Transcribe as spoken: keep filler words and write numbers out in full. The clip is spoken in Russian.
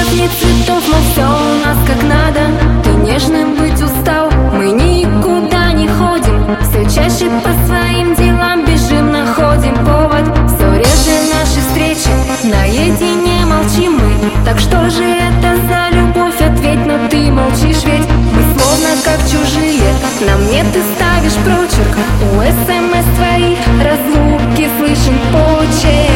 песни цветов, но все у нас как надо. Ты нежным быть устал, мы никуда не ходим. Все чаще по своим делам бежим, находим повод. Все реже наши встречи, наедине молчим мы. Так что же это за любовь, ответь, но ты молчишь ведь. Мы словно как чужие, на мне ты ставишь прочерк. У эс эм эс твоих разлуки слышен почерк.